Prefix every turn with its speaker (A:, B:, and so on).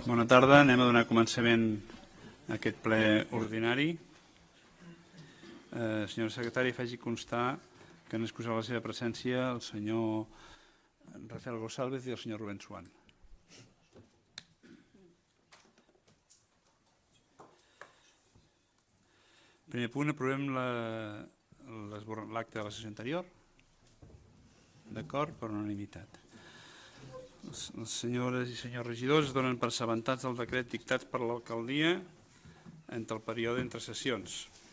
A: Bona tarda, anem a donar començament a aquest ple ordinari. Senyora secretària, faci constar que han excusat la seva presència el senyor Rafael González i el senyor Rubén Suán. Primer punt, aprovem l'acte de la sessió anterior. D'acord, per unanimitat. Les senyores i senyors regidors es donen per assabentats del decret dictat per l'alcaldia entre el període entre sessions.